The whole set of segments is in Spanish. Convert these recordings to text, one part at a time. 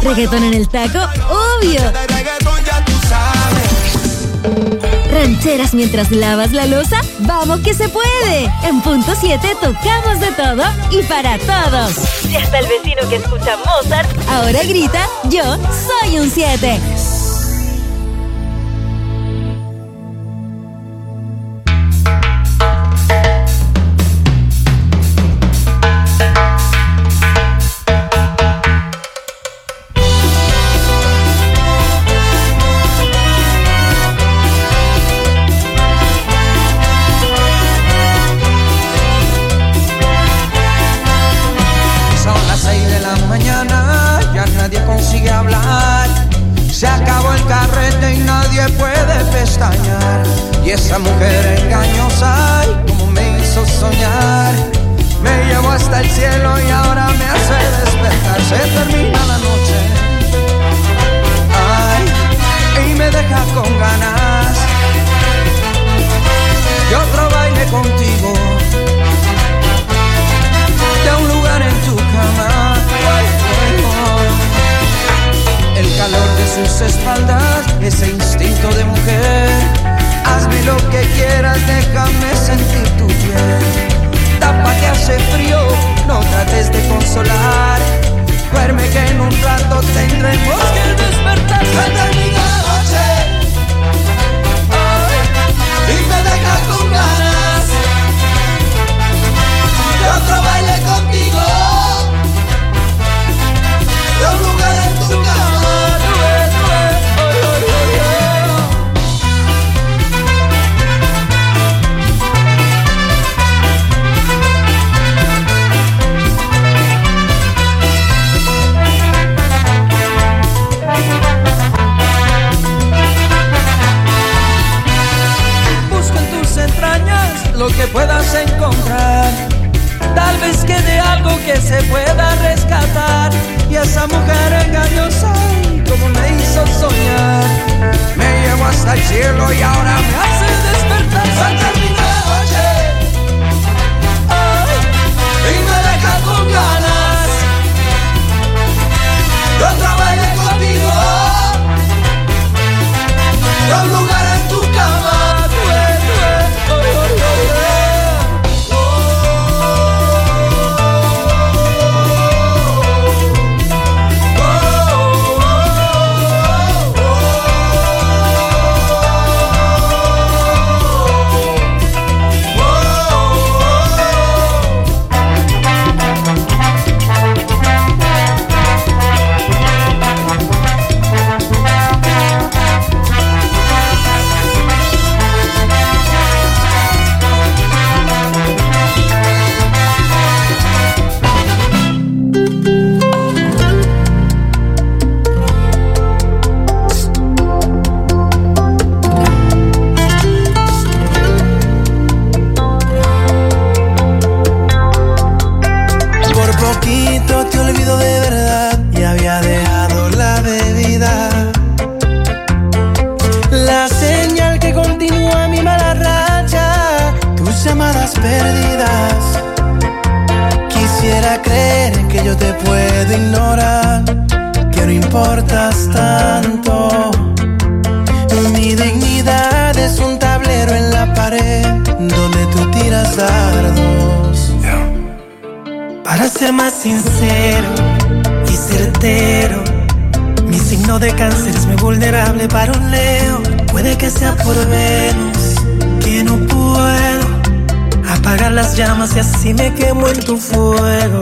¿Reggaetón en el taco? ¡Obvio! ¿Rancheras mientras lavas la loza? ¡Vamos que se puede! En Punto 7 tocamos de todo y para todos. Y hasta el vecino que escucha Mozart ahora grita: yo soy un 7. Y esa mujer engañosa, ay, como me hizo soñar. Me llevó hasta el cielo y ahora me hace despertar. Se termina la noche, ay, y me deja con ganas de otro baile contigo, de un lugar en tu cama. El calor de sus espaldas, ese instinto de mujer. Hazme lo que quieras, déjame sentir tu piel. Tapa que hace frío, no trates de consolar. Duerme que en un rato tendremos que despertar. Se termina la noche, ay, y me dejas con ganas de otro baile contigo, de un lugar en tu cama. Lo que puedas encontrar, tal vez quede algo que se pueda rescatar. Y esa mujer engañosa, como me hizo soñar, me llevó hasta el cielo y ahora me hace despertar. Se termina la noche, ay, y me deja con ganas de otro baile contigo, de un lugar en tu cama. Para ser más sincero y certero, mi signo de cáncer es muy vulnerable para un Leo. Puede que sea por Venus, que no puedo apagar las llamas y así me quemo en tu fuego.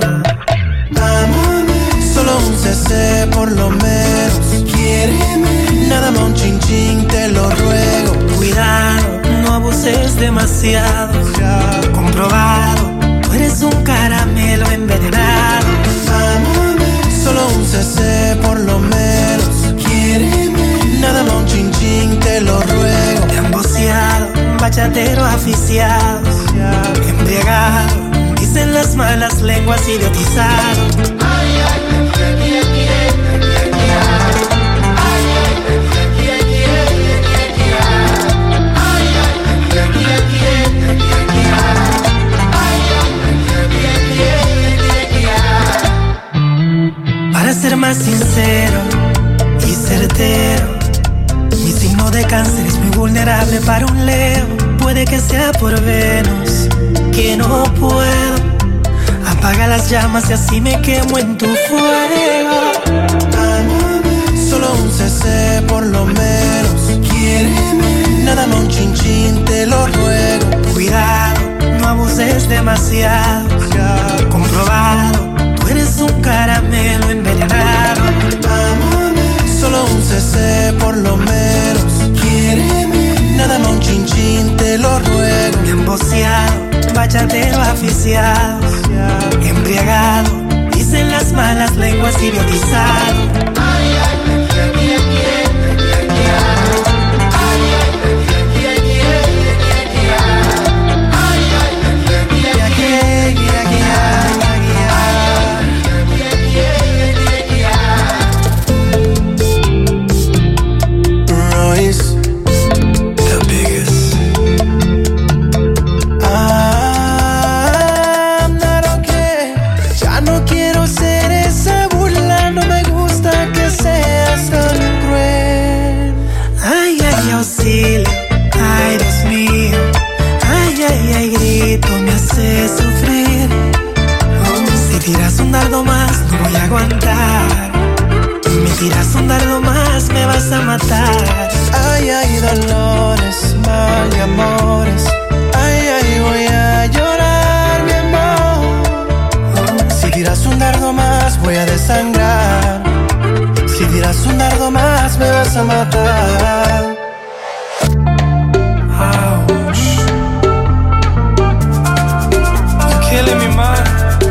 Amame, solo un CC por lo menos. Quiéreme, nada más un chin chin, te lo ruego. Cuidado, no abuses demasiado. Comprobado, tú eres un caramelo envenenado. Amame, solo un CC por lo menos. Quiéreme, nada más un chin chin, te lo ruego. Te han boceado, bachatero aficiado, embriagado, dicen las malas lenguas, idiotizado. Para ser más sincero invulnerable para un Leo. Puede que sea por Venus, que no puedo. Apaga las llamas y así me quemo en tu fuego. Solo un CC por lo menos. Quiéreme, nada más un chin chin, te lo ruego. Cuidado, no abuses demasiado. Comprobado, tú eres un caramelo envenenado. Solo un CC por lo menos. Quiéreme, nada más un chin chin, te lo ruego. Bien boceado, bachatero aficiado, embriagado, dicen las malas lenguas, idiotizado. Ay, Dios mío, ay, ay, ay, grito, me hace sufrir. Si tiras un dardo más, no voy a aguantar. Me tiras un dardo más, me vas a matar. Ay, ay, dolores, mal y amores. Ay, ay, voy a llorar, mi amor. Si tiras un dardo más, voy a desangrar. Si tiras un dardo más, me vas a matar. Killing me, man.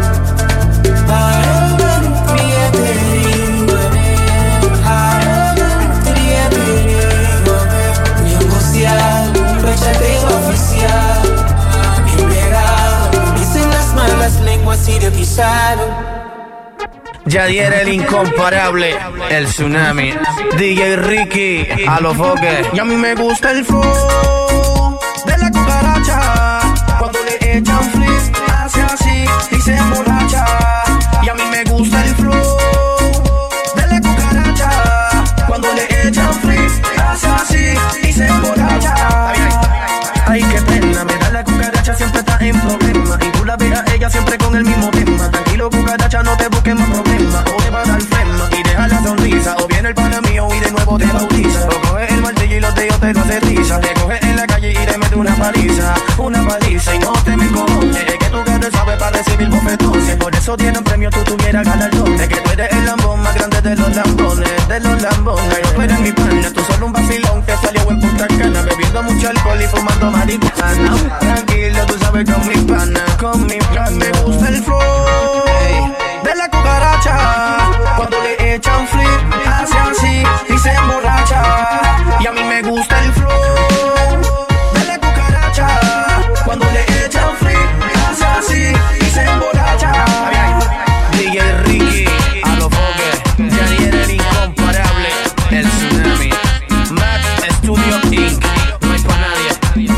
Bien boceado, bachatero oficial, embriagado, dicen las malas lenguas idiotizaron. Yadier el incomparable, el tsunami, DJ Ricky, a los foques. Y a mí me gusta el flow de la cucaracha. Cuando le echan flip, hace así y se emborracha. Y a mí me gusta el flow de la cucaracha. Cuando le echan flip, hace así y se emborracha. Ay, qué pena, me da la cucaracha, siempre está en problema. Y tú la ves a ella siempre con el mismo tema. Tranquilo, cucaracha, no te busques más problemas. O te va a dar flema y deja la sonrisa. O viene el pana mío y de nuevo te bautiza. O coge el martillo y los dedos te lo aterriza. Te coge en la calle y te mete una paliza. Una paliza y no te me cojones. Es que tu cara sabe para recibir bofetones. Por eso tienen premio, tú tuvieras galardones. Que tú eres el lambón más grande de los lambones. De los lambones, no tú eres mi pana. Tú solo un vacilón que salió en Punta Cana. Bebiendo mucho alcohol y fumando marihuana. Tranquilo, tú sabes con mi pana. Con mi pana. Me gusta el flow de la cucaracha. Cuando le echan flip, hace así y se emborracha. Y a mí me gusta el flow de la cucaracha. Cuando le echan flip, hace así y se emborracha. DJ Ricky, a los foques. Yadier el incomparable, el tsunami, Max Studio Inc. No hay pa' nadie.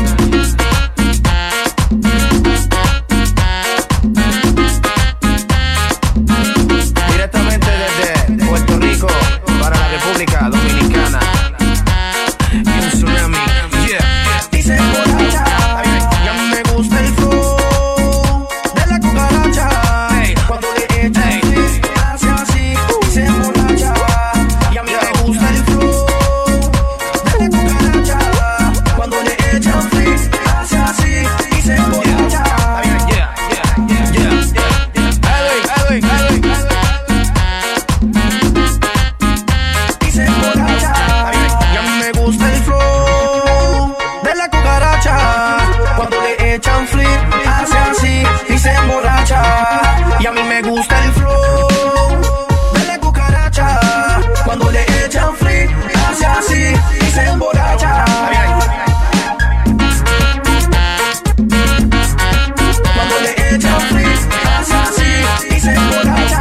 Directamente desde Puerto Rico para la República Dominicana. Y un tsunami, yeah. Y se emborracha. Y a mí me gusta el flow de la cucaracha. Cuando le echan flip, hace así y se emborracha. Y a mí me gusta el flow de la cucaracha. Cuando le echan flip, hace así y se emborracha. Y se emborracha. Y a mí me gusta el flow de la cucaracha. Cuando le echan flip, hace así y se emborracha. Y a mí me gusta el flow de la cucaracha. Cuando le echan flip, hace así y se emborracha. Cuando le echan flip, hace así y se emborracha.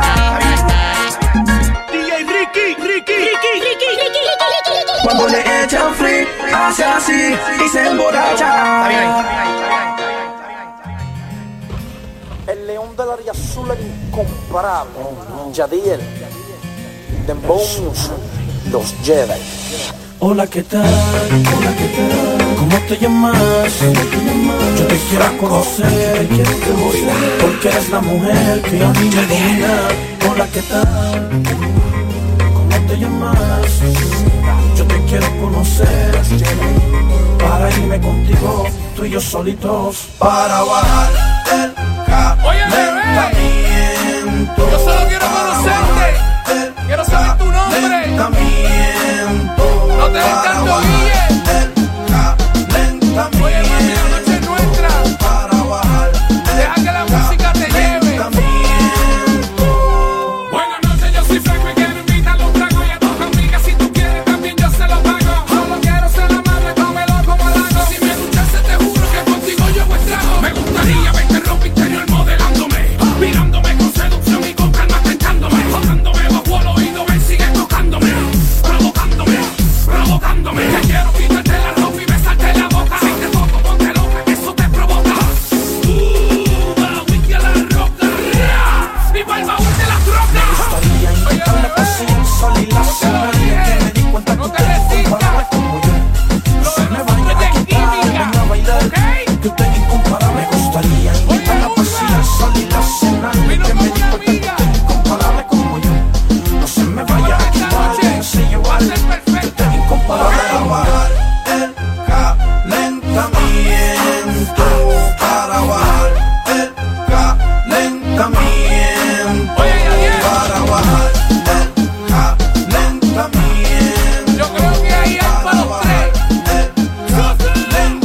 DJ Ricky. Cuando le echan flip, hace así y se emborracha. El león del área azul, el incomparable. Yadier, Dembow Music, los Jedi. Hola, ¿qué tal? Hola, ¿qué tal? ¿Cómo te llamas? Yo te quiero conocer, porque eres la mujer que a mí me domina, con la que tal. ¿Cómo te llamas? Yo te quiero conocer, para irme contigo, tú y yo solitos, para bajar el calentamiento. Yo solo quiero conocerte, quiero saber tu nombre. No te des tanto guille. Oye, mami, la noche es nuestra. Deja que la música te lleve. Buenas noches, yo soy Franco y quiero invitar los tragos. Y a tus amigas, si tú quieres, también yo se los pago. Solo quiero ser amable, cómelo como lago. Si me escuchaste, te juro que contigo yo hago estrago. Me gustaría verte en ropa interior modelándome, mirándome con seducción y con calma tentándome, tocándome bajo el oído, me sigue tocándome, provocándome. Te quiero quitarte la ropa y besarte la boca. Si te toco, ponte loca, que eso te provoca. La wiki a la roca, y para el baúl de las rocas. Me gustaría intentar la paciencia y la cena, que me di cuenta que no usted te es incomparable como yo. No se me vaya a quitar, ven a bailar, que usted es incomparable. Me gustaría intentar la paciencia y la cena, que me di cuenta que usted es incomparable como yo. No se me vaya a quitar, déjese llevar, que usted es incomparable. Para bajar el calentamiento, para bajar el calentamiento, para bajar el calentamiento. Yo creo que ahí es para los tres.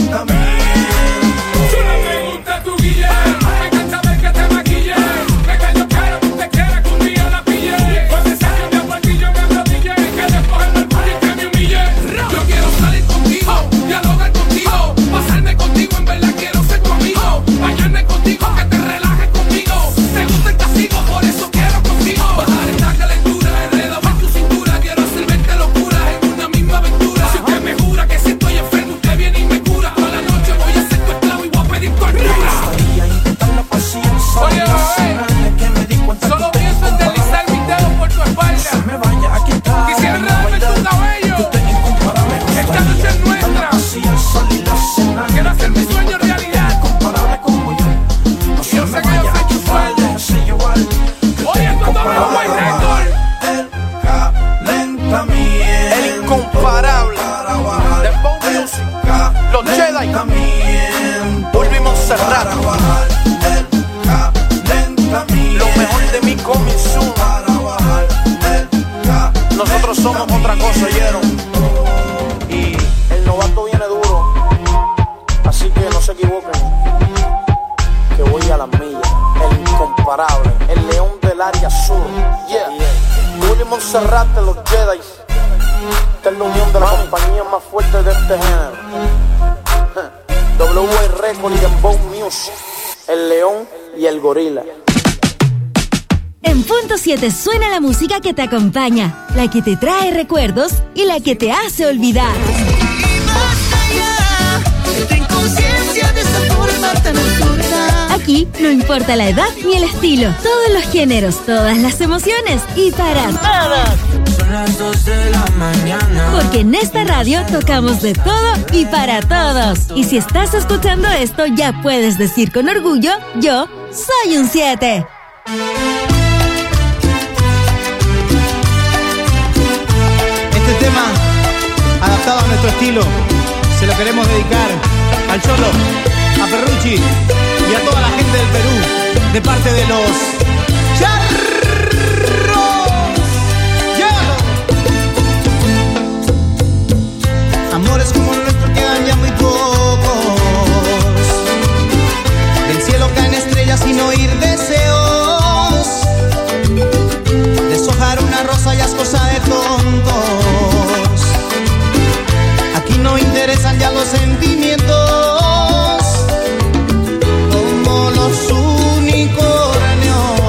Chula, me gusta tu guille, me encanta ver que te maquille, me callo cara, tú te quieres que un día la pille. Cuando se cambia por ti, yo me arrodillé, que después el orgullo y que me humille. Yo quiero salir contigo, dialogar contigo, pasarme contigo, en verdad quiero ser tu amigo, bañarme contigo, que te relajes conmigo. Te gusta el castigo, por eso quiero contigo. Bajar esta calentura, enredado en tu cintura, quiero hacer 20 locuras en una misma aventura. Si usted me jura que si estoy enfermo, usted viene y me cura. Toda la noche voy a ser tu esclavo y voy a pedir tortura. Oye, bebé, solo pienso en deslizar mis dedos por tu espalda. Quisiera enredarme en tu cabello. Esta noche es nuestra. Quiero hacer mi sueño realidad. Y yo sé que yo soy tu sueño. Oye, esto es doble buen récord. El incomparable de Bow Music, los Jedi, Bulbi Montserrat, lo mejor de mi coming soon. Nosotros somos otra cosa, ¿oyeron? Y el novato viene duro, así que no se equivoquen, que voy a las millas. El incomparable, el león del área sur, Bulbi Montserrat de los Jedi. Esta es la unión de la compañía más fuerte de este género. WA Record y Dembow Music, el león y el gorila. En punto 7 suena la música que te acompaña, la que te trae recuerdos y la que te hace olvidar. Aquí no importa la edad ni el estilo, todos los géneros, todas las emociones y para todos. Son las 2 de la mañana. Porque en esta radio tocamos de todo y para todos. Y si estás escuchando esto, ya puedes decir con orgullo, yo soy un 7. Este tema, adaptado a nuestro estilo, se lo queremos dedicar al Cholo, a Ferrucci y a toda la gente del Perú, de parte de los Charros. Amores como el nuestro quedan ya muy pocos. Del cielo caen estrellas sin oír deseos. Deshojar una rosa ya es cosa de tontos. Aquí no interesan ya los sentimientos, como los unicornios.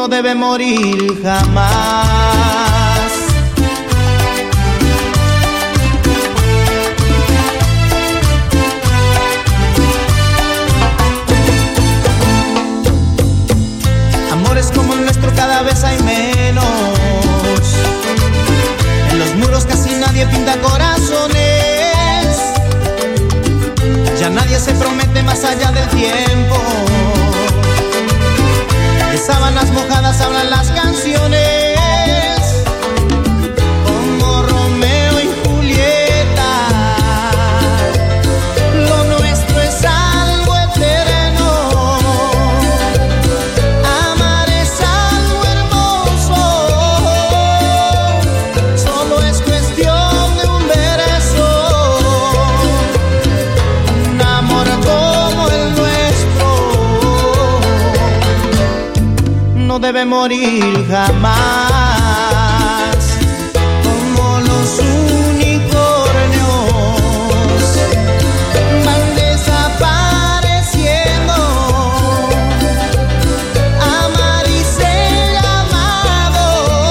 no debe morir jamás. Amores como el nuestro cada vez hay menos. En los muros casi nadie pinta corazones. Ya nadie se promete más allá del tiempo. De sábanas mojadas hablan las canciones, como Romeo y Julieta. Lo nuestro es algo eterno. Amar es algo hermoso. Solo es cuestión de un verso. Un amor como el nuestro no debe morir jamás. Como los unicornios van desapareciendo. Amar y ser amado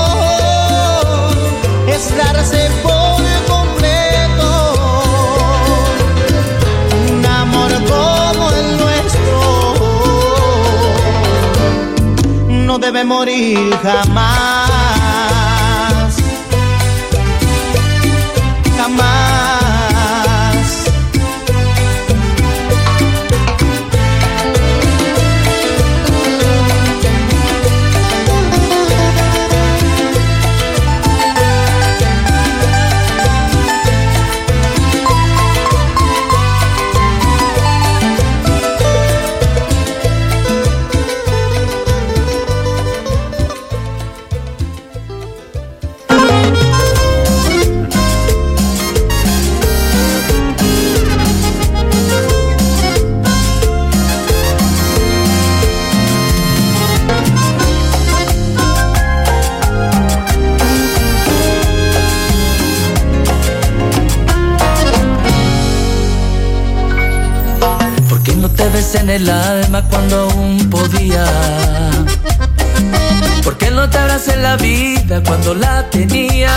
es darse por completo. Un amor como el nuestro no debe morir jamás, jamás. ¿Por qué no te besé en el alma cuando aún podía? ¿Por qué no te abracé en la vida cuando la tenía?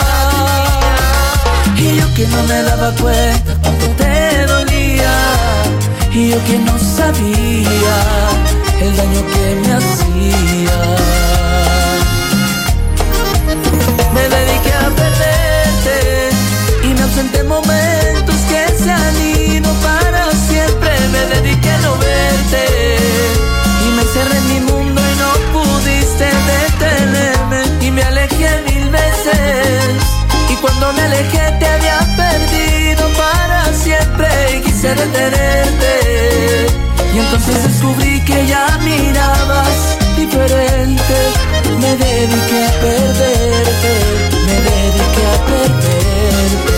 Y yo que no me daba cuenta cuánto te dolía, y yo que no sabía el daño que me hacía. Me dediqué a perderte y me ausenté momentos que se han ido para siempre. Me dediqué a no verte y me encerré en mi mundo y no pudiste detenerme. Y me alejé 1000 veces y cuando me alejé te había perdido para siempre. Y quise detenerte y entonces descubrí que ya mirabas diferente. Me dediqué a perderte, me dediqué a perderte.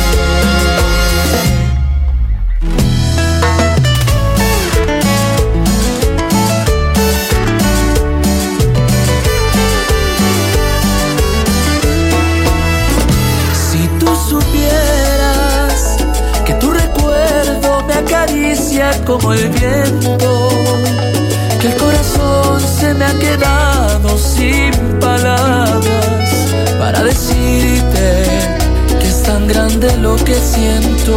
Si tú supieras que tu recuerdo me acaricia como el viento, que el corazón se me ha quedado sin palabras para decirte que es tan grande lo que siento.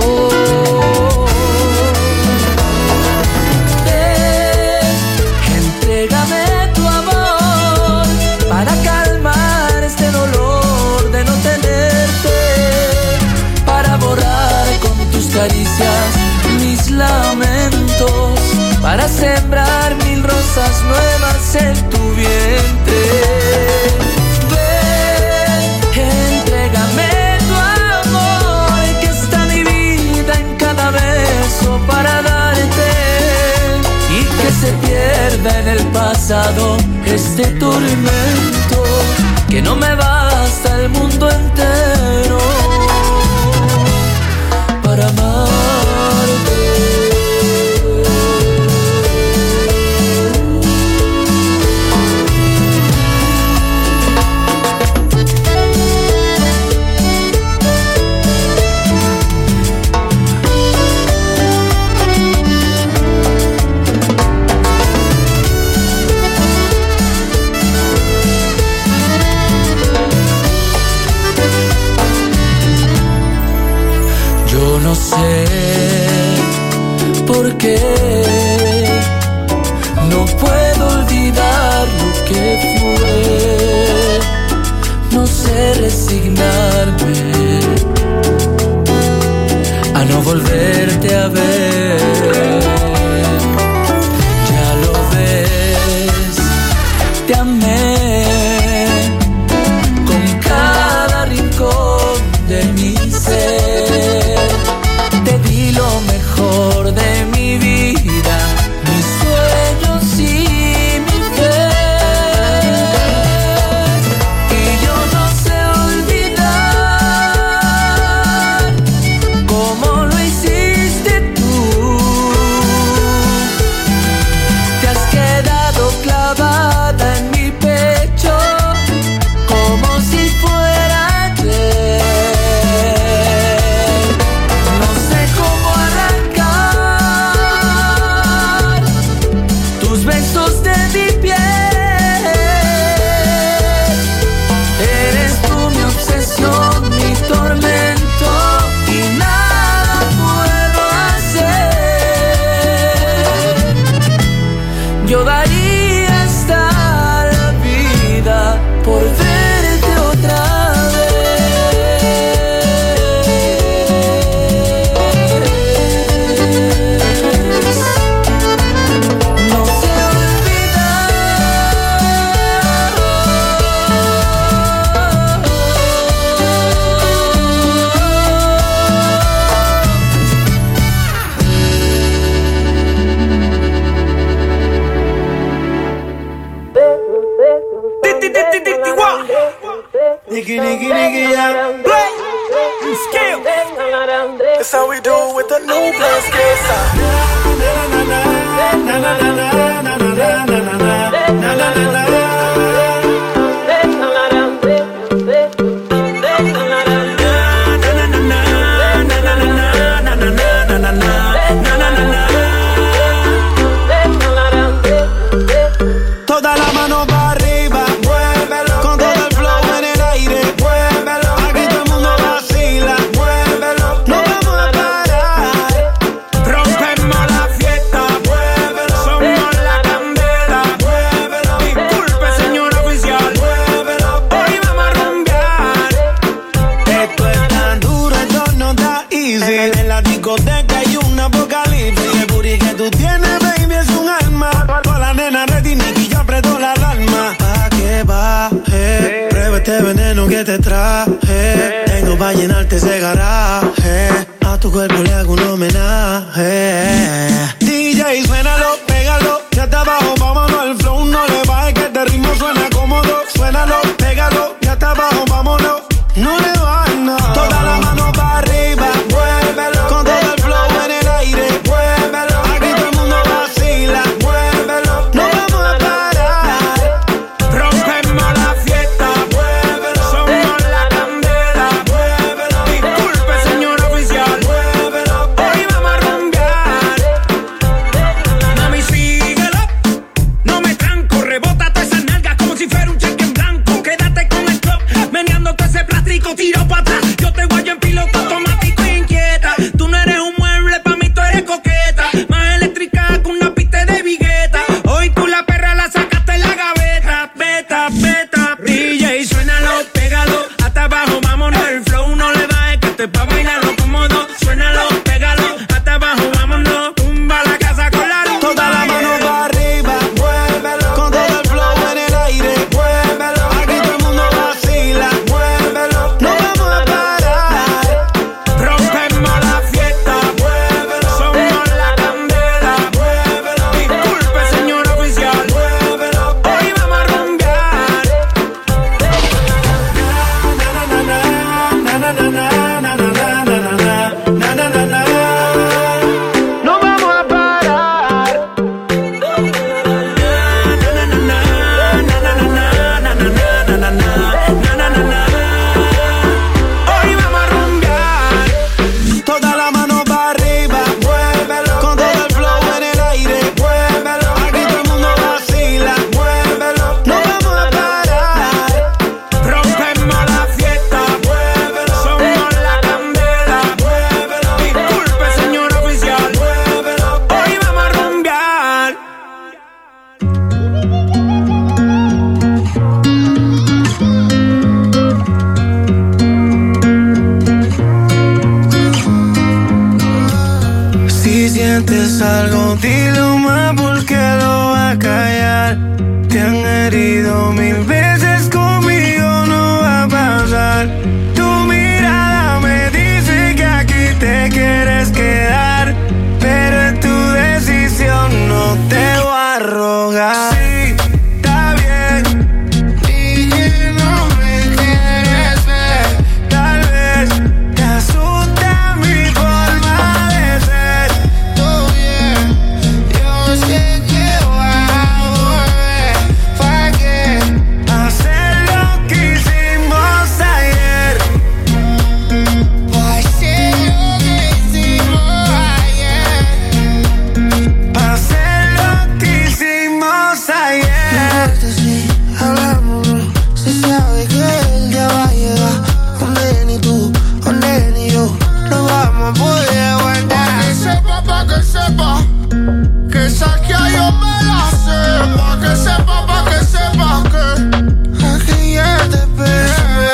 Ven, entrégame tu amor para calmar este dolor de no tenerte, para borrar con tus caricias mis lamentos, para sembrar 1000 rosas nuevas en tu vientre. Ven, entrégame tu amor, que está mi vida en cada beso para darte, y que se pierda en el pasado este tormento, que no me basta el mundo entero para amarte. sé por qué. No puedo olvidar lo que fue. No sé resignarme a no volverte a ver. Ya lo ves, te amé con cada rincón de mi ser. Te di lo mejor de mi vida, mis sueños y mi fe. Y yo no sé olvidar cómo lo hiciste tú. Te has quedado clavada en mi pecho como si fuera ayer. No sé cómo arrancar tus besos de mi piel. Eres tú mi obsesión, mi tormento, y nada puedo hacer. Yo daría hasta la vida por verte otra vez. No sé Nicky, Nicky, Nicky, yeah. Play. Skill. That's how we do it with the new Blast Kesa. Na na na na na na na na na na na na na. Toda la mano para arriba, muévelo. Con todo el flow en el aire, muévelo. Aquí todo el mundo vacila, muévelo. No vamos a parar, rompemos la fiesta, muévelo. Somos la candela, muévelo. Disculpe, señor oficial, muévelo. Hoy vamos a rumbear. Esto es tan duro, esto no está easy. En la discoteca hay un apocalipsis. El booty que tú tienes, baby, es un arma. Toda la nena ready, Nicky, yo aprieto la alarma. Pa' que baje, prueba este veneno que te traje. Tengo pa' llenarte ese garaje. A tu cuerpo le hago un homenaje. DJ, suénalo, pégalo. Ya está abajo, vámonos al flow. No le bajes que este ritmo suena cómodo. Suénalo, pégalo. Ya está abajo, vámonos. No le bajes, no. Toda la mano para arriba, muévelo. Con todo el flow en el aire, muévelo. Aquí todo el mundo vacila, muévelo. No vamos a parar, rompemos la fiesta, muévelo. Somos la candela, muévelo. Disculpe, señor oficial, muévelo. Hoy vamos a rumbear. Mami, síguelo. No me tranco, rebota todas esas nalgas como si fuera un cheque en blanco. Quédate con el club, meneando todo ese plástico. pasar. Te han herido 1000 veces, conmigo no va a pasar. Tu mirada me dice que aquí te quieres quedar, pero es tu decisión, no te voy a rogar. Sí, está bien, y que no me quieres ver. Tal vez te asusta mi forma de ser. Todo bien, yo sé que voy a volver. ¿Para qué hacer lo que hicimos ayer? ¿Para hacer lo que hicimos ayer? ¿Para hacer lo que hicimos ayer? Sí, hablamos, se sabe que el día va a llegar donde ni tú, donde ni yo no vamos a poder aguantar. Pa' que sepa, que esa que yo me la sé. Pa' que sepa que aquí ya te esperé.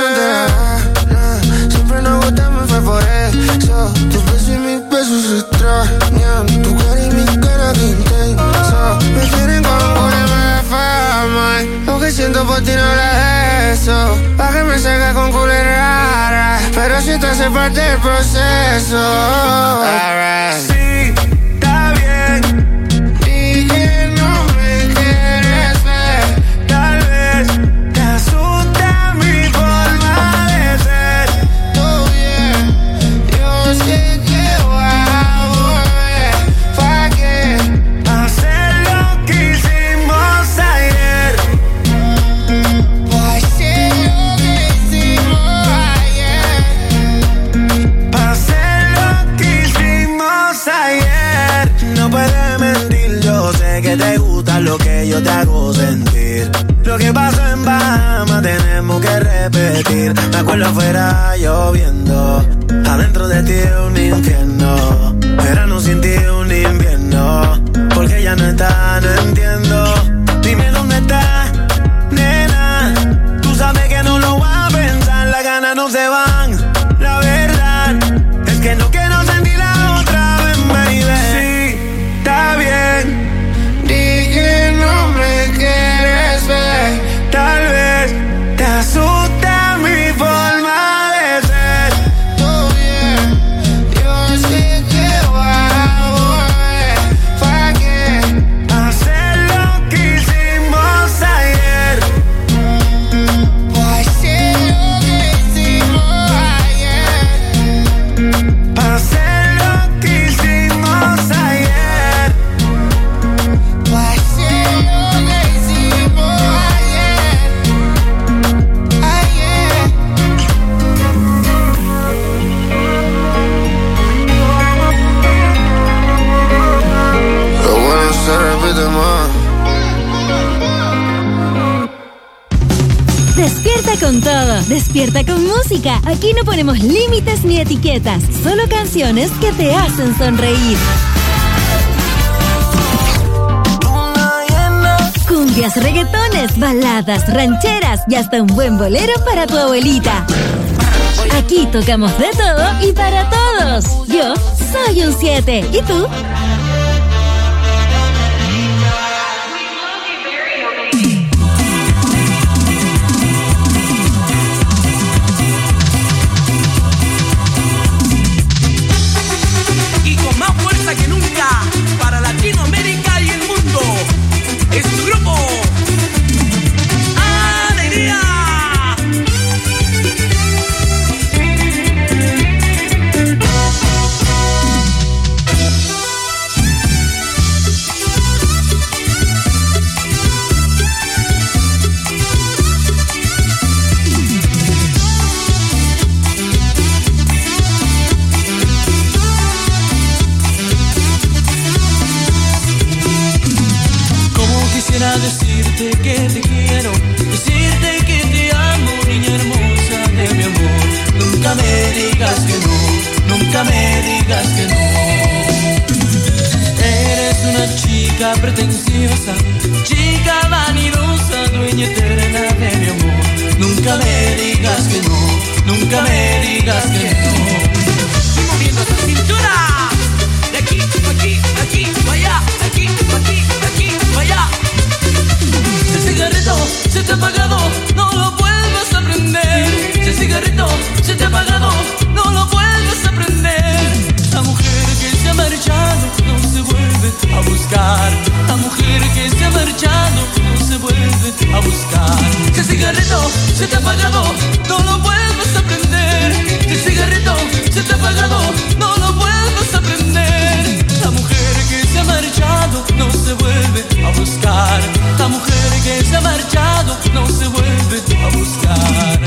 Siempre nos gustamos, fue por eso. Tus besos y mis besos se extrañan. Tu cara y mi cara que intensa. Me quieren como una fama. Lo que siento por ti no era eso. Pa' que me salga con culera rara, pero si te hace parte del proceso. Sí, está bien, y que no me quieres ver. Tal vez te asusta mi forma de ser. Todo bien, yo sé que voy a volver. ¿Para qué hacer lo que hicimos ayer? ¿Para hacer lo que hicimos ayer? ¿Para hacer lo que hicimos ayer? No puedes mentir, yo sé que te gusta lo que yo te hago sentir. Lo que pasó en Bahamas tenemos que repetir. Me acuerdo afuera lloviendo, adentro de ti un infierno. Verano sin ti un invierno, porque ya no está, no entiendo. Dime dónde está, nena. Tú sabes que no lo voy a pensar, las ganas no se van. La verdad es que no quiero sentirla otra vez, baby. Sí, está bien, di que no me quieres ver. Tal vez te asusta mi forma de ser. Todo bien, yo sé que voy a volver. ¿Para qué hacer lo que hicimos ayer? ¿Para hacer lo que hicimos ayer? ¿Para hacer lo que hicimos ayer? ¿Para hacer lo que hicimos ayer? Lo bueno se repite más. Despierta con todo, despierta con música. Aquí no ponemos límites ni etiquetas, solo canciones que te hacen sonreír. Cumbias, reggaetones, baladas, rancheras y hasta un buen bolero para tu abuelita. Aquí tocamos de todo y para todos. Yo soy un 7. ¿Y tú? Y con más fuerza que nunca para Latinoamérica y el mundo, es tu grupo Alegría. Quisiera decirte que te quiero, decirte que te amo, niña hermosa de mi amor. Nunca me digas que no, nunca me digas que no. Eres una chica pretenciosa, chica vanidosa, dueña eterna de mi amor. Nunca me digas que no, nunca me digas que no. Estoy moviendo esa cintura, de aquí, aquí, aquí, allá, de aquí, aquí, aquí, allá. ha apagado, no lo vuelvas a prender. Si el cigarrito se te ha apagado, no lo vuelvas a prender. La mujer que se ha marchado no se vuelve a buscar. La mujer que se ha marchado no se vuelve a buscar. Si el cigarrito se te ha apagado, no lo vuelvas a prender. Si el cigarrito se te ha apagado, no lo vuelvas a prender. La mujer que se ha marchado no se vuelve a buscar. La mujer que se ha marchado no se vuelve a buscar.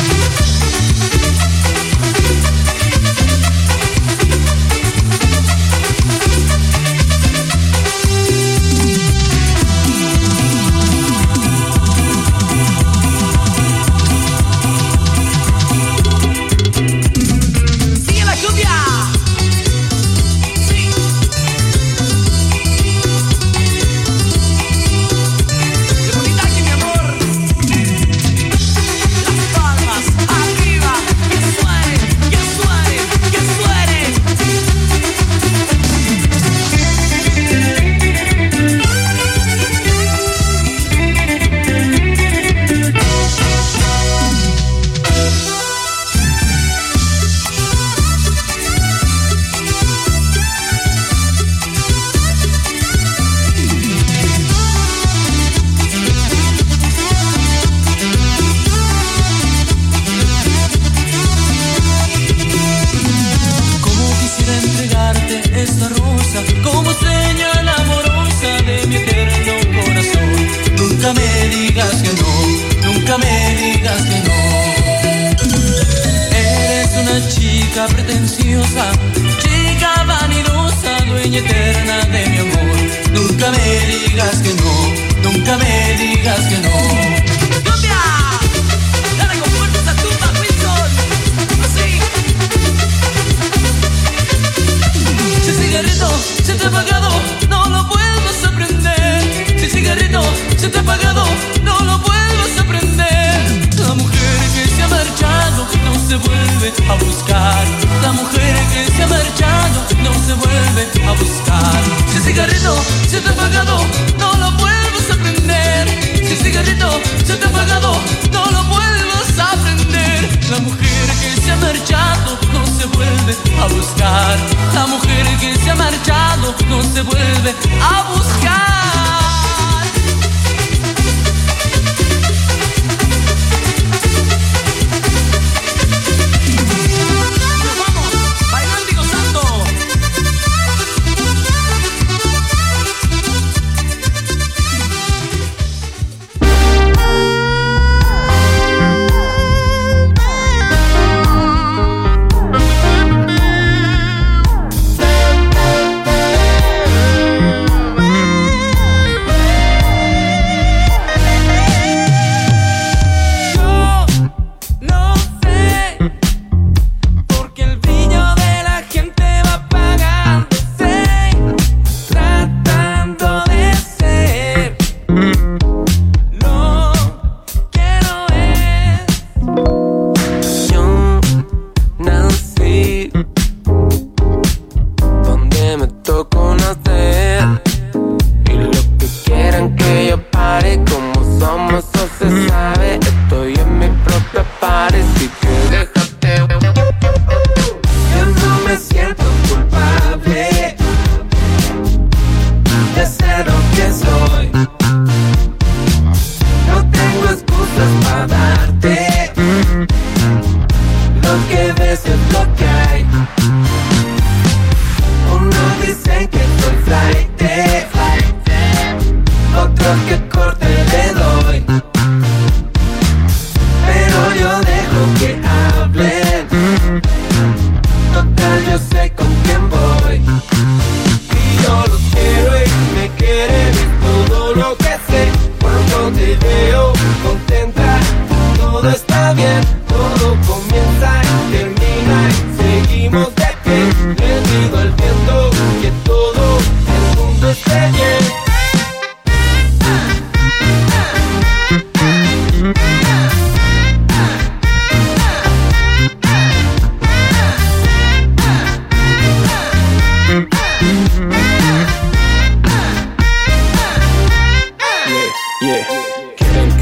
Pretenciosa, chica vanidosa, dueña eterna de mi amor. Nunca me digas que no, nunca me digas que no. ¡Copia! Dale con fuerza esa tumba, Wilson. Así. Si el cigarrito se te ha apagado, no lo vuelvas a prender. Si el cigarrito se te ha apagado, no lo vuelvas a prender. La mujer que se ha marchado no se vuelve a buscar. La mujer que se ha marchado no se vuelve a buscar. Si el cigarrito se te ha apagado, no lo vuelvas a prender. Si el cigarrito se te ha apagado, no lo vuelvas a prender. La mujer que se ha marchado no se vuelve a buscar. La mujer que se ha marchado no se vuelve a buscar.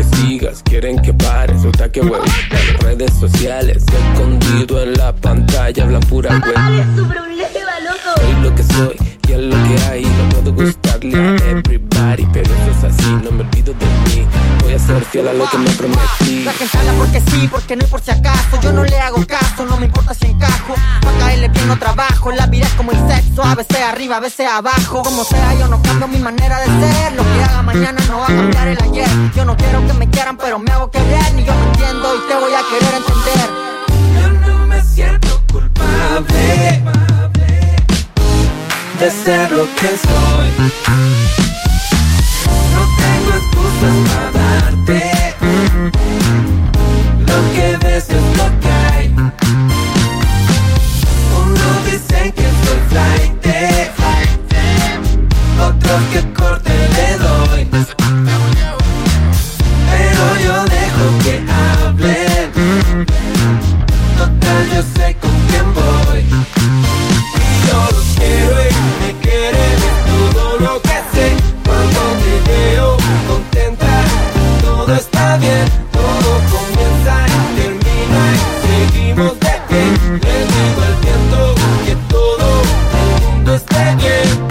sigas, quieren que pares, otra que web. En redes sociales, escondido en la pantalla, hablan pura web. Soy lo que soy y es lo que hay. No puedo gustarle a everybody, pero eso es así, no me olvido de mí. Voy a ser fiel a lo que me prometí. La gente habla porque sí, porque no y por si acaso. Yo no le hago caso, no me importa si encajo. Pa' caerle bien no trabajo, la vida es como el sexo, a veces arriba, a veces abajo. Como sea, yo no cambio mi manera de ser. Lo que haga mañana no va a cambiar el ayer. Yo no quiero que me quieran, pero me hago querer. Ni yo me entiendo y te voy a querer entender. Yo no me siento culpable de ser lo que soy. No tengo excusas para darte. Lo que ves es lo que hay. Unos dicen que soy flight, otros que corte le doy. Pero yo dejo que hablen. Total, yo sé con quién voy. Y yo los quiero y me quieren, es todo lo que sé. Cuando te veo contenta, todo está bien. Todo comienza y termina y seguimos de pie. Le digo al viento que todo el mundo esté bien.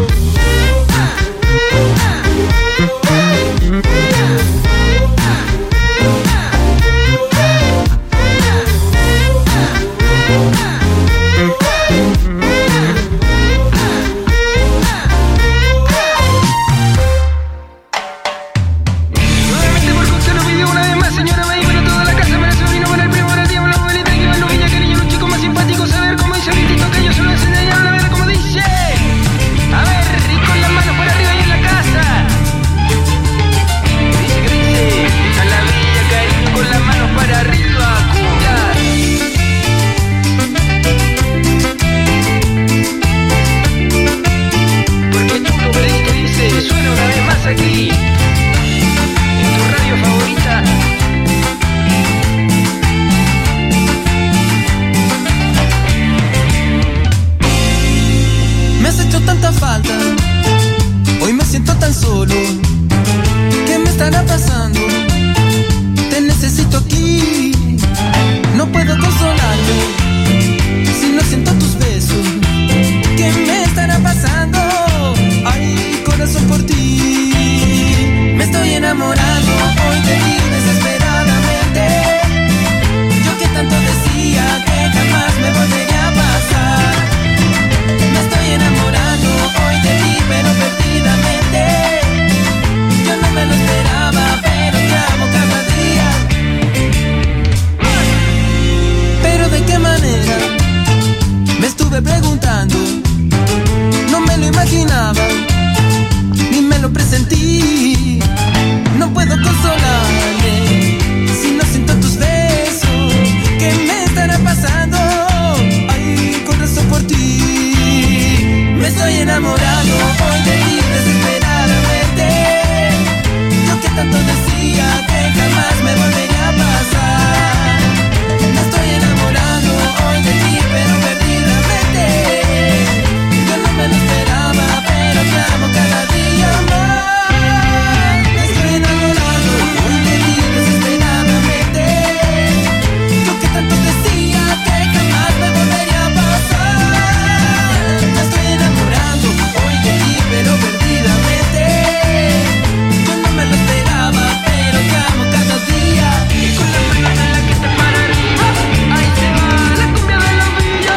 Aquí, en tu radio favorita. Me has hecho tanta falta, hoy me siento tan solo. ¿Qué me estará pasando? Te necesito aquí, no puedo consolarte si no siento tus besos. ¿Qué me estará pasando? Ay, corazón, por ti me estoy enamorando hoy de ti desesperadamente. Yo que tanto decía que jamás me volvería a pasar. Me estoy enamorando hoy de ti, pero perdidamente. Yo no me lo esperaba, pero te amo cada día. Pero ¿de qué manera? Me estuve preguntando. No me lo imaginaba, ni me lo presentí. No puedo consolarme si no siento tus besos. ¿Qué me estará pasando? Ay, corazón, por ti me estoy enamorando hoy de ti desesperadamente. Yo que tanto decía que jamás me volvería a pasar. Me estoy enamorando hoy de ti, pero perdidamente. Yo no me lo esperaba, pero te amo cada día más. Me estoy enamorando hoy de ti desesperadamente. Yo que tanto decía que jamás me volvería a pasar. Me estoy enamorando hoy de ti, pero perdidamente. Yo no me lo esperaba, pero te amo cada día. Y con la mano en la que te para arriba, ahí se va la cumbia de la villa.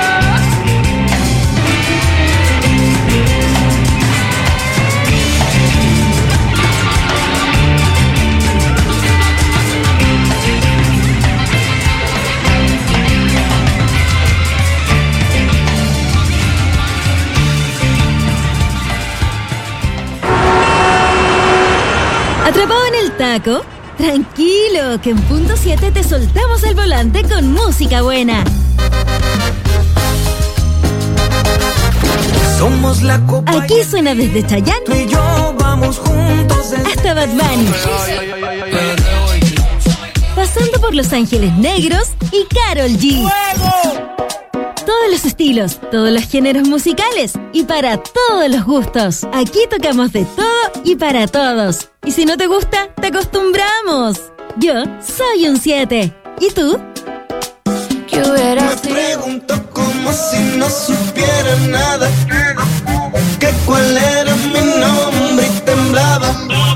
¿Atrapado en el taco? Tranquilo, que en punto 7 te soltamos el volante con música buena. Somos la copa. Aquí suena desde Chayanne Tú y yo vamos juntos hasta Bad Bunny, pasando por Los Ángeles Negros y Karol G. Todos los estilos, todos los géneros musicales y para todos los gustos. Aquí tocamos de todo y para todos. Y si no te gusta, te acostumbramos. Yo soy un 7. ¿Y tú? Me pregunto como si no supiera nada, que cuál era mi nombre y temblaba.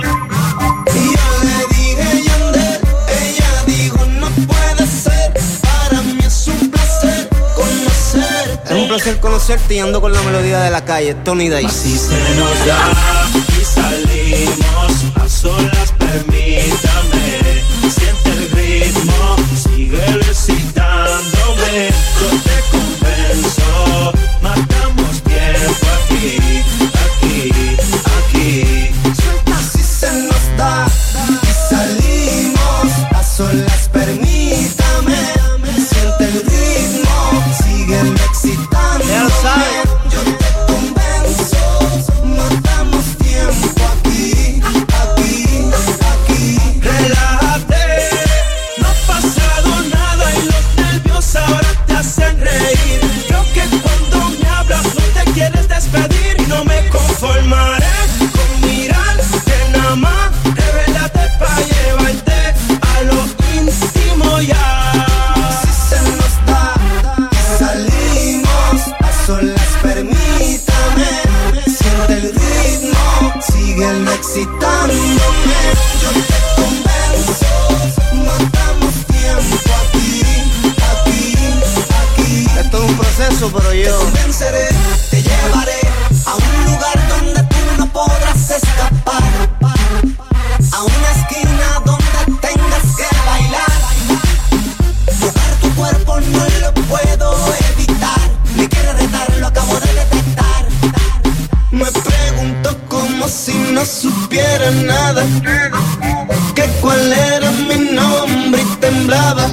Y yo le dije Yandel, ella dijo no puede ser, para mí es un placer conocerte. Es un placer conocerte y ando con la melodía de la calle, Tony Dice. Así se nos da y salimos a solas, permítame, siente el ritmo, sigue recitándome, yo te convenzo, matamos tiempo aquí, aquí, aquí. Suelta si se nos da y salimos a solas, permítame, siente el ritmo, sigue excitándome, ya lo sabes. yo te convenzo, matamos tiempo aquí, aquí, aquí. Relájate, no ha pasado nada y los nervios ahora te hacen reír. Creo que cuando me hablas no te quieres despedir y no me conformaré con mirarte nada más. Revélate pa' llevarte a lo íntimo ya. Si se nos da y salimos a solas, permítame, siente el ritmo, síguelo excitándome, yo te convenzo, matamos tiempo aquí, aquí, aquí. Esto es un proceso, pero Te yo convenceré, te llevaré a un lugar donde tú no podrás escapar, a una esquina donde tengas que bailar. Tocar tu cuerpo no lo puedo evitar, me quiere retar, lo acabo de detectar. Me pregunto como si no supiera nada, que cuál era mi nombre y temblaba.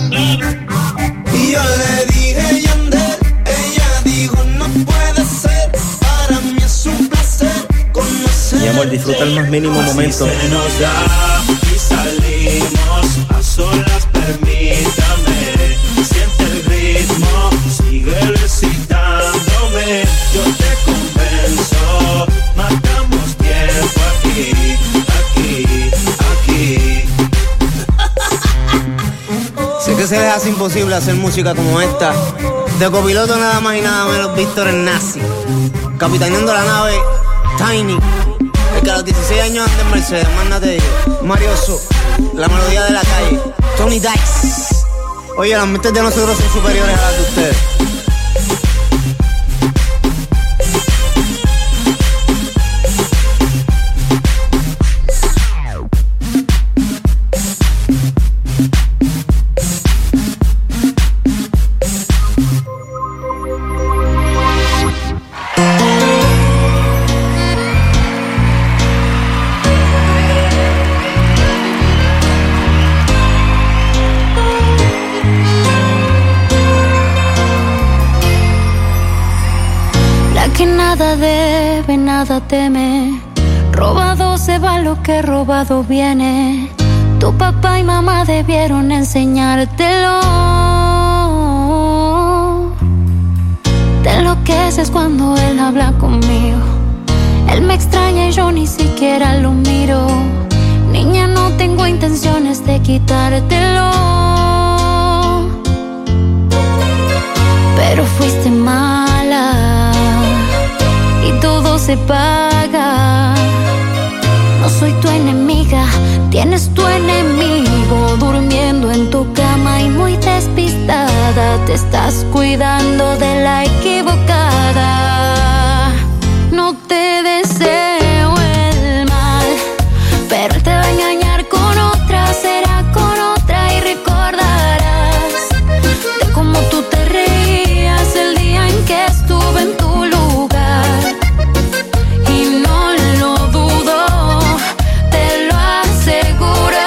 Y yo le dije Yandel, ella dijo no puede ser, para mí es un placer conocer. mi amor, disfruta el más mínimo momento. Se nos da y salimos a solas, permítame, siente el ritmo, sigue recitándome, yo te convenzo, matamos tiempo aquí, aquí, aquí. Sé que se les hace imposible hacer música como esta. De copiloto nada más y nada menos Víctor el Nazi, capitaneando la nave Tiny, el que a los 16 años anda en Mercedes, mándate yo. Marioso, la melodía de la calle, Tony Dice. Oye, las mentes de nosotros son superiores a las de ustedes. Que nada debe, nada teme. Robado se va lo que robado viene. Tu papá y mamá debieron enseñártelo. Te enloqueces cuando él habla conmigo. Él me extraña y yo ni siquiera lo miro. Niña, no tengo intenciones de quitártelo, pero fuiste mala y todo se paga. No soy tu enemiga, tienes tu enemigo durmiendo en tu cama y muy despistada. Te estás cuidando de la equivocada. No te deseo el mal, pero él te va a engañar con otra, será con otra y recordarás de cómo tú te reías el día en que estuve en tu lugar. Y no lo dudo, te lo aseguro.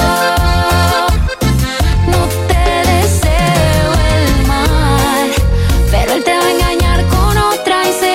No te deseo el mal, pero él te va a engañar con otra y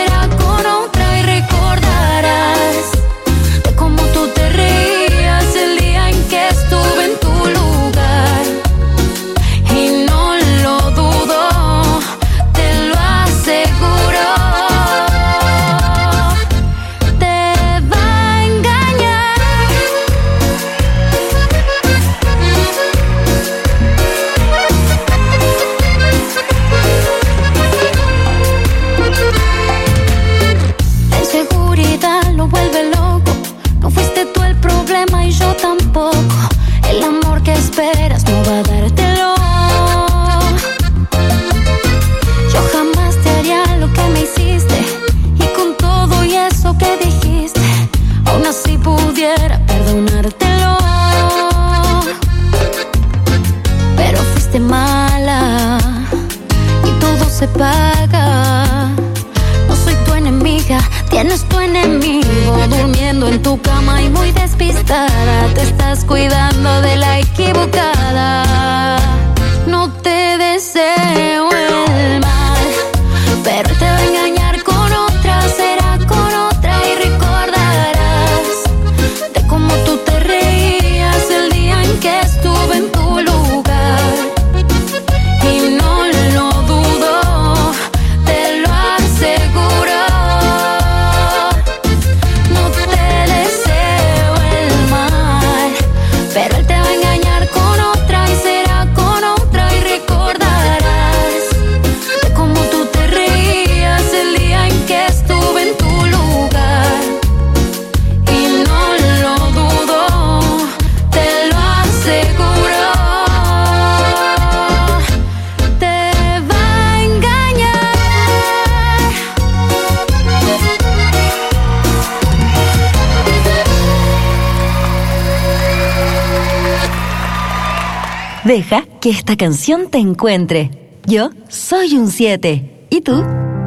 Deja que esta canción te encuentre. Yo soy un 7. ¿Y tú?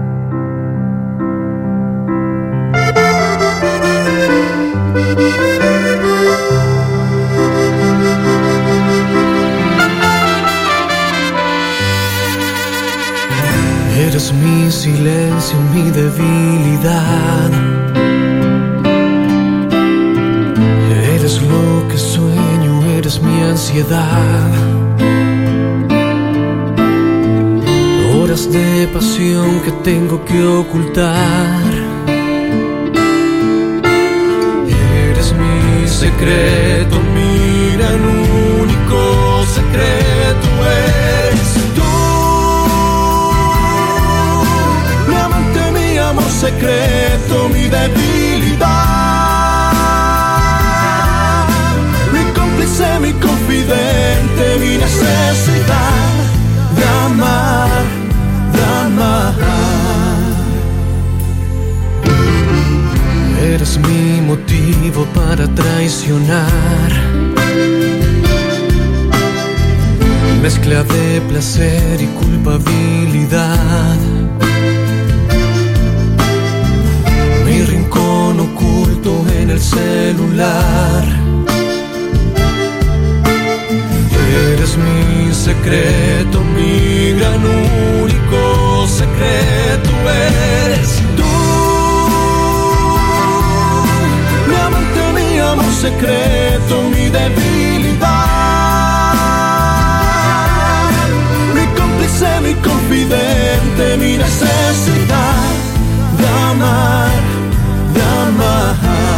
Eres mi silencio, mi debilidad. Eres lo que sueño, eres mi ansiedad. Horas de pasión que tengo que ocultar. Eres mi secreto, mi gran único secreto eres tú. Mi amante, mi amor secreto, mi debilidad. Mi cómplice, mi confidente, mi necesidad de amar. Eres mi motivo para traicionar. Mezcla de placer y culpabilidad. Mi rincón oculto en el celular. Eres mi secreto, mi gran único secreto eres tú. Mi amante, mi amor secreto, mi debilidad. Mi cómplice, mi confidente, mi necesidad de amar, de amar.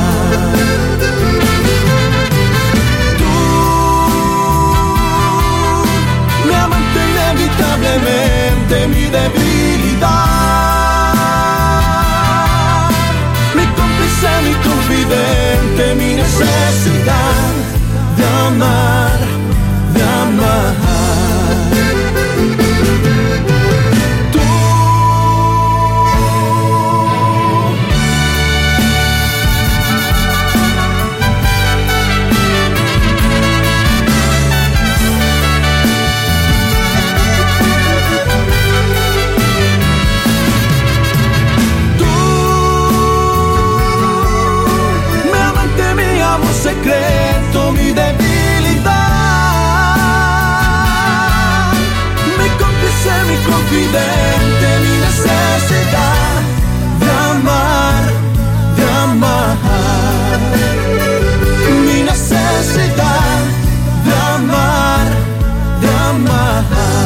Inevitablemente mi debilidad, mi cómplice, mi confidente, mi necesidad de amar, de amar. Secreto, mi debilidad, mi cómplice, mi confidente, mi necesidad de amar, de amar. Mi necesidad de amar, de amar.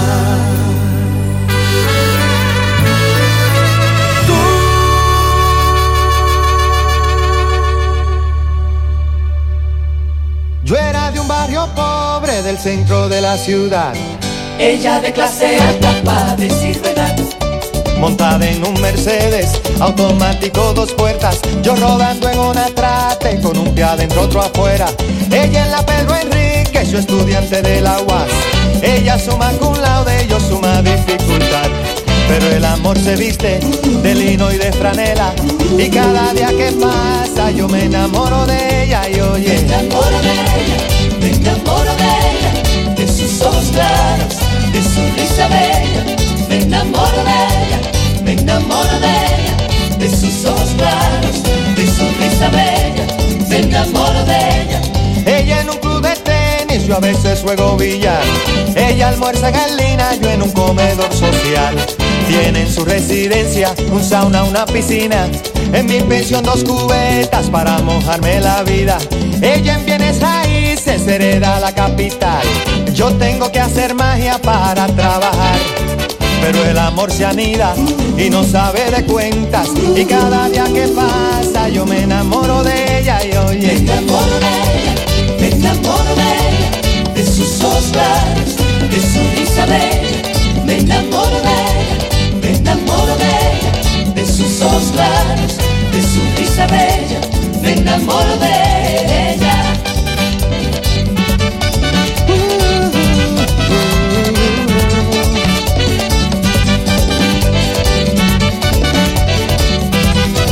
Yo era de un barrio pobre del centro de la ciudad. Ella de clase alta para decir verdad. Montada en un Mercedes automático 2 puertas. Yo rodando en una trate con un pie adentro otro afuera. Ella en la Pedro Enrique, yo estudiante de la UAS. Ella suma cum laude, yo suma dificultad. Pero el amor se viste de lino y de franela. Y cada día que pasa yo me enamoro de ella. Y oye, me enamoro de ella, me enamoro de ella. De sus ojos claros, de su risa bella. Me enamoro de ella, me enamoro de ella. De sus ojos claros, de su risa bella. Me enamoro de ella. Ella en un club de tenis, yo a veces juego billar. Ella almuerza en Galina, yo en un comedor social. Tiene en su residencia un sauna, una piscina. En mi pensión 2 cubetas para mojarme la vida. Ella en bienes raíces hereda la capital. Yo tengo que hacer magia para trabajar. Pero el amor se anida y no sabe de cuentas. Y cada día que pasa yo me enamoro de ella. Y oye, me enamoro de ella, me enamoro de ella. De sus ojos claros, de su risa bella. Me enamoro de ella, me enamoro de ella. De sus ojos claros, de su risa bella. Me enamoro de ella.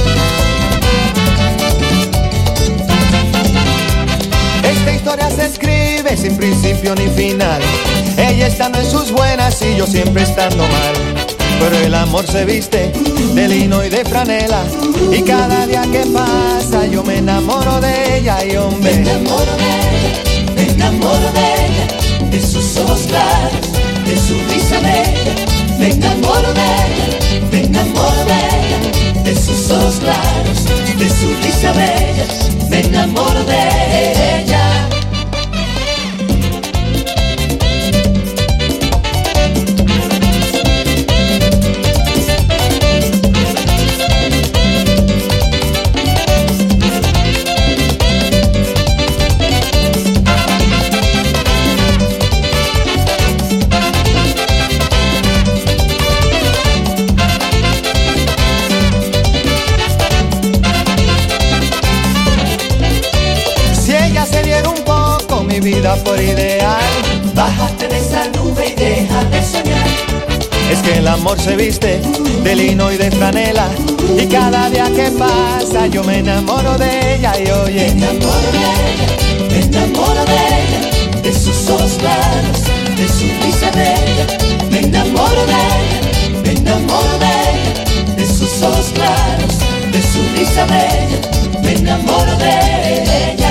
esta historia se escribe vive sin principio ni final. Ella estando en sus buenas y yo siempre estando mal. Pero el amor se viste de lino y de franela, y cada día que pasa yo me enamoro de ella y hombre. Me enamoro de ella, me enamoro de ella, de sus ojos claros, de su risa bella. Me enamoro de ella, me enamoro de ella, de sus ojos claros, de su risa bella. Me enamoro de ella. Por ideal, bájate de esa nube y deja de soñar. Es que el amor se viste de lino y de franela, y cada día que pasa yo me enamoro de ella y oye. Me enamoro de ella, me enamoro de ella, de sus ojos claros, de su risa bella. Me enamoro de ella, me enamoro de ella, de sus ojos claros, de su risa bella. Me enamoro de ella.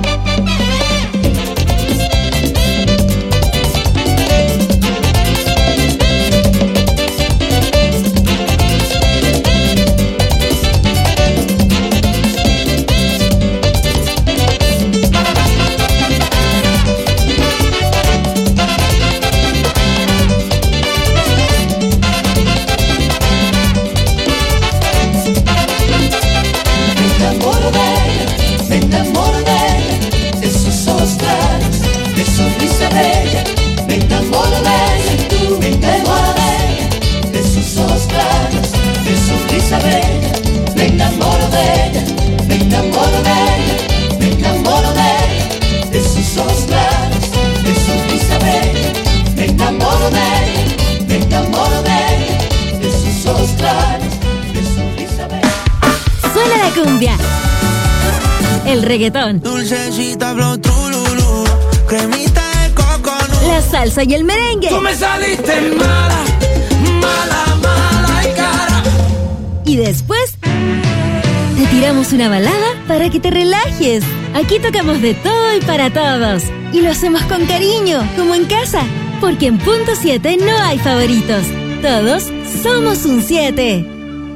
El reggaetón, dulcecita, flow, trululú, cremita de coco, la salsa y el merengue. Tú me saliste mala, mala, mala y cara. Y después te tiramos una balada para que te relajes. Aquí tocamos de todo y para todos. Y lo hacemos con cariño, como en casa. Porque en Punto 7 no hay favoritos. Todos somos un 7.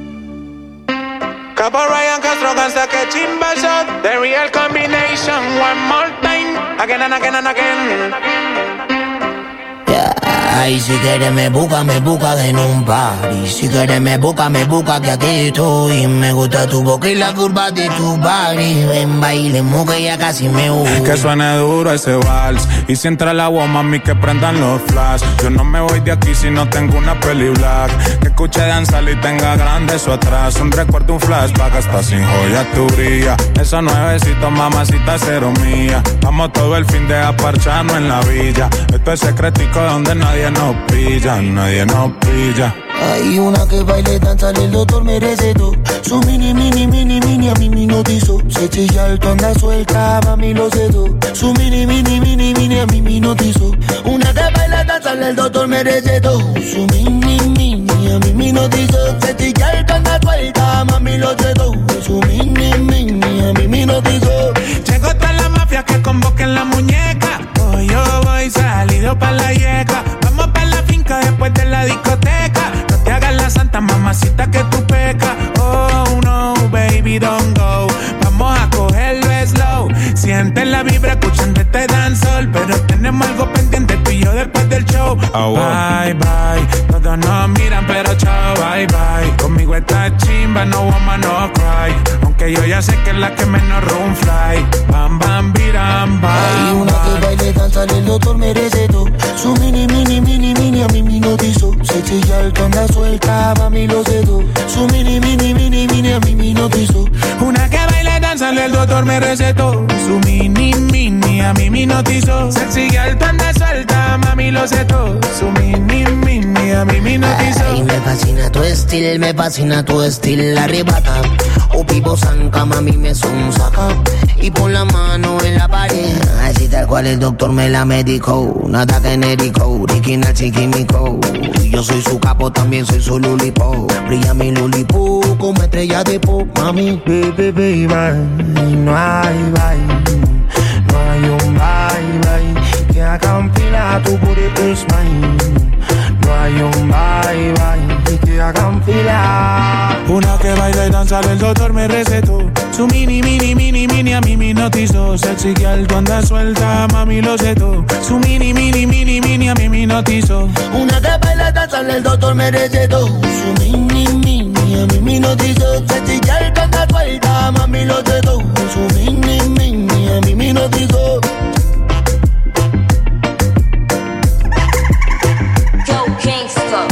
Capo Ryan Castro cansa que chimba shot. The real combination, one more time. Again and again and again. Ay, si quieres me busca en un party. Si quieres me busca que aquí estoy. Me gusta tu boca y la curva de tu body. Ven, bailemos que ya casi me voy. Que suene duro ese vals. Y si entra el agua, mami, que prendan los flash. Yo no me voy de aquí si no tengo una peli black. Que escuche danzar y tenga grande eso atrás. Un recuerdo, un flashback, hasta sin joya tu brilla. Esos nuevecitos, mamacita, cero mía. Vamos todo el fin de aparcharnos en la villa. Esto es secretico donde nadie nos pilla, nadie nos pilla. Hay una que baile, danza, el doctor me recetó. Su mini, a mí me hipnotizó. Se chilla alto, anda suelta, mami lo cedo. Su mini, a mí me hipnotizó. Una que baila, danza, el doctor me recetó. Su mini, a mí me hipnotizó. Se chilla alto, anda suelta, mami lo cedo. Su mini, a mí me hipnotizó. Llegó toda la mafia que convoquen la muñeca. Hoy yo voy salido pa' la yeca. Vamos pa' la finca después de la discoteca. No te hagas la santa, mamacita, que tú pecas. Oh no, baby, don't go. Vamos a cogerlo slow. Siente la vibra escuchando este dancehall. Pero tenemos algo pendiente tú y yo después del show. Bye, bye. Todos nos miran pero chao, bye, bye. Conmigo está chimba, no woman, no cry. Aunque yo ya sé que es la que menos room fly. Bam, bam, biram, bam. Hay una que baile, danza, el doctor me recetó. Su mini, a mí me hipnotizó. Se chilla alto, anda suelta, mami lo cedo. Su mini, a mí me hipnotizó. Una que baile, danza, el doctor me recetó. Su mini, a mí me hipnotizó. Se sigue alto, anda suelta, mami lo sé todo. Su mini, mini, a mí me hipnotizó. Y me fascina tu estilo, arrebata. O vivo zanca, mami me sonsaca. Y pon la mano en la pared. Así tal cual el doctor me la medicó. Nada genérico, original sin químico. Yo soy su capo, también soy su lulipo. Brilla mi lulipo como estrella de pop, mami. Baby, no hay bye. No hay un bye que haga un pila, tu booty is mine. No hay un bye que haga un pila. Una que baila y danza, el doctor me recetó. Su mini, mini, mini, mini, a mí me hipnotizó. Sexy que alto anda suelta, mami lo sé todo. Su mini, mini, mini, mini, a mí me hipnotizó. Una que baila y danza, el doctor me recetó. Su mini, mini, a mí me hipnotizó. Sexy que alto anda suelta, mami lo sé todo. Su mini, mini, a mí me hipnotizó. Yo, Kingston.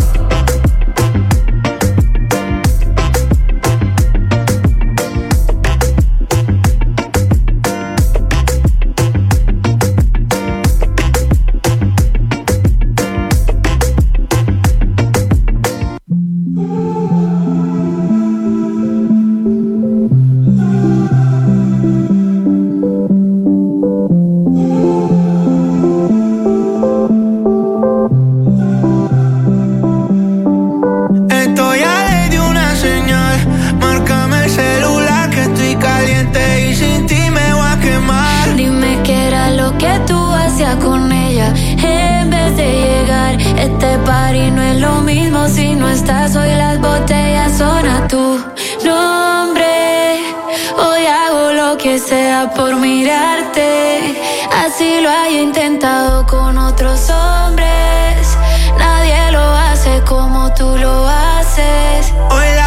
Con ella en vez de llegar. Este party no es lo mismo si no estás. Hoy las botellas son a tu nombre. Hoy hago lo que sea por mirarte. Así lo haya intentado con otros hombres. Nadie lo hace como tú lo haces. Hoy